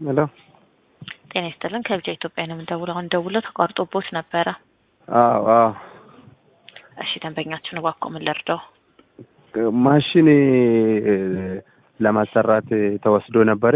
ሄሎ ጤና ይስጥልን ከብቻ ኢትዮጵያ ነው የምንደውለው። አሁን ደውለው ተቋርጦቦት ነበረ። አዎ እሺ ደንበኛችን እባክዎ ምን ልርዳው? ማሽን ለማሰራት ተወስዶ ነበረ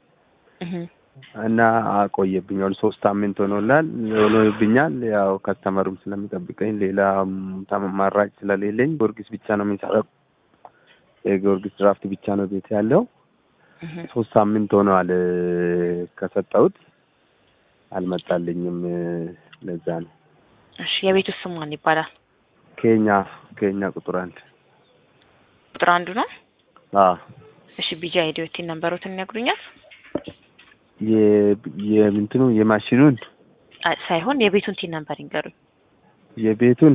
እና አቆየብኛል። 3 ሳምንት ሆኖብኛል። ያው ከስተመሩም ስለሚጠብቀኝ ሌላ ተማራጭ ስለሌለኝ ጊዮርጊስ ብቻ ነው የሚሰራው። የጊዮርጊስ ድራፍት ብቻ ነው ቤት ያለው። 3 ሳምንት ሆኗል ከሰጠሁት አልመጣልኝም። ለዛ ነው። እሺ የቤቱ ስም ማን ይባላል? ኬኛ ቁጥር 1 ቁጥር 1 ነው። እሺ ቢጂ አይዲዎት ነምበሮትን ያግሩኛል? የምንትኑ የማሽኑን ሳይሆን የቤቱን ቲን ነምበር ይንገሩኝ። የቤቱን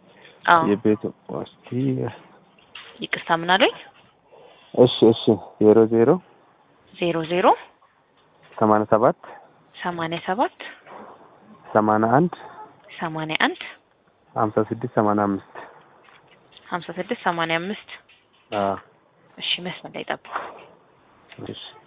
እስቲ ይቅርታ ምን አለኝ? እሺ 00 87 81 56 85 እሺ መስመር ላይ ጠብቁ። እሺ